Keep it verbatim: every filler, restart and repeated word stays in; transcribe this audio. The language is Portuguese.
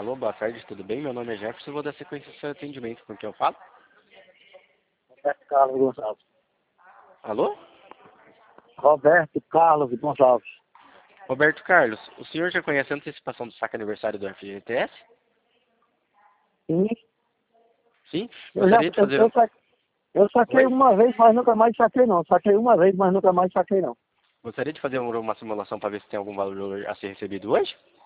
Alô, boa tarde, tudo bem? Meu nome é Jefferson, vou dar sequência ao seu atendimento. Com quem eu falo? Roberto Carlos Gonçalves. Alô? Roberto Carlos Gonçalves. Roberto Carlos, o senhor já conhece a antecipação do saque aniversário do F G T S? Sim, Sim? eu já Gostaria de eu, fazer... eu, sa- eu saquei Oi? uma vez, mas nunca mais saquei não. Saquei uma vez, mas nunca mais saquei não. Gostaria de fazer uma uma simulação para ver se tem algum valor a ser recebido hoje?